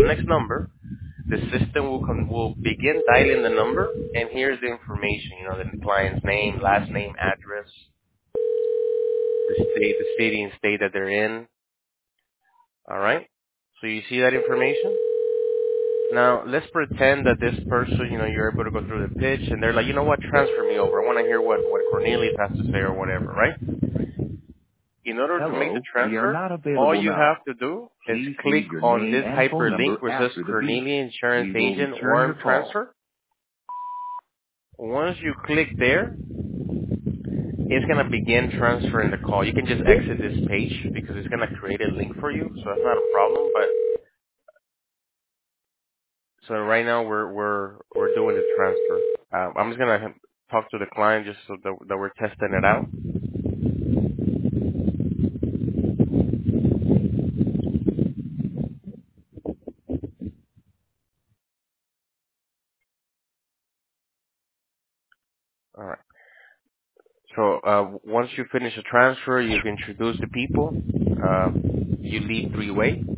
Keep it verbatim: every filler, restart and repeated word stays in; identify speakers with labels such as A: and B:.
A: next number, the system will con- will begin dialing the number, and here's the information. You know, the client's name, last name, address, the state, the city and state that they're in. All right. So you see that information. Now let's pretend that this person, you know, you're able to go through the pitch, and they're like, you know what, transfer me over. I want to hear what what Cornelius has to say or whatever, right? In order to make the
B: Hello, we are
A: transfer,
B: not
A: all
B: available
A: you
B: now.
A: have to do is
B: Please
A: click
B: leave your
A: on
B: name
A: this
B: and phone
A: hyperlink
B: number
A: where it says
B: after the beep.
A: Cornelia Insurance
B: We will
A: Agent
B: return your
A: Warm
B: call.
A: Transfer. Once you click there, it's going to begin transferring the call. You can just exit this page because it's going to create a link for you, so that's not a problem. But so right now we're we're we're doing the transfer. Um, I'm just going to talk to the client just so that, that we're testing it out. All right. So uh, once you finish the transfer, you've introduced the people. Uh, you leave three-way.